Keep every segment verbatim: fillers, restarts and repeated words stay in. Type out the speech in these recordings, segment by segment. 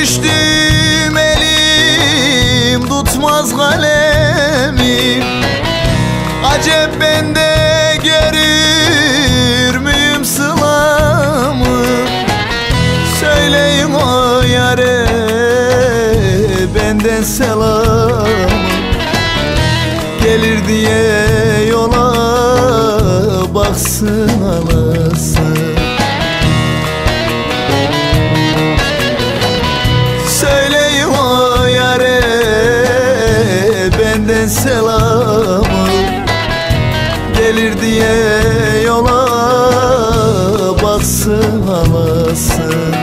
düştüm, elim tutmaz kalemi. Acep ben de görür müyüm sılamı? Söyleyin o yâre benden selam. Gelir diye yola baksın alasın. Söyleyin o yâre benden selamı. Gelir diye yola baksın alasın.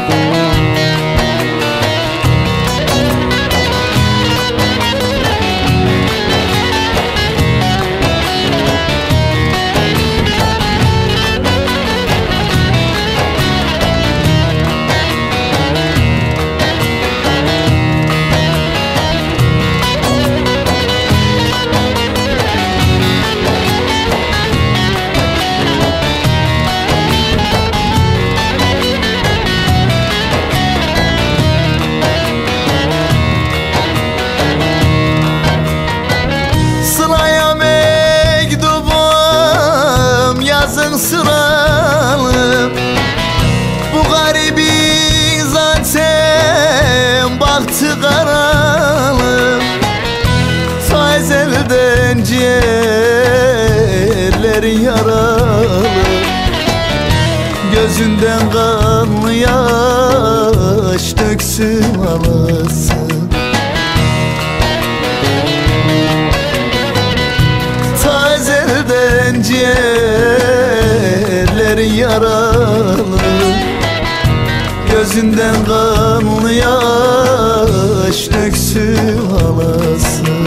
Yazın sıralı, bu garibin zaten baktı karalı. Ta ezelden ciğerleri yaralı, gözünden kanlı yaş döksün alasın. Ta ezelden ciğerleri yaralı, gözünden kanlı yaş döksün alasın.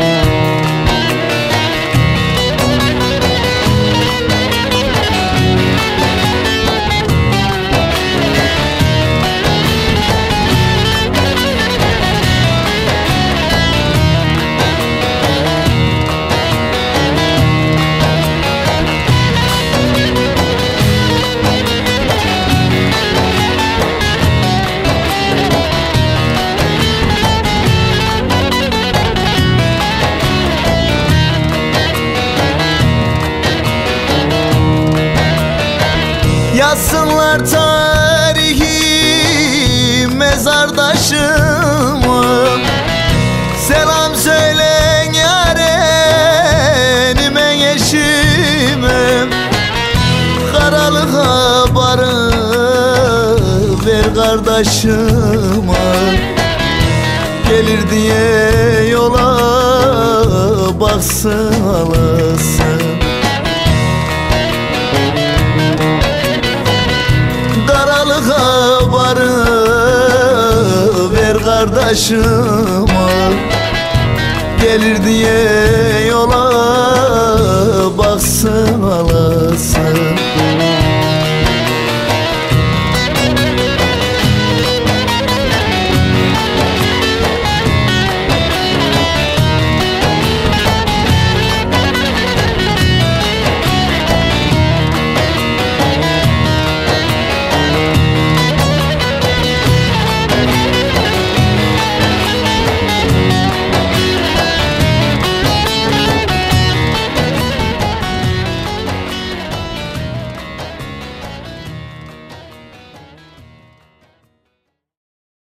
Yazsınlar tarihi mezardaşımı. Selam söylen yarenime, eşime. Karalık habarı ver kardeşime. Gelir diye yola baksın alasın. Habarı ver kardeşime. Gelir diye yola baksın alasın.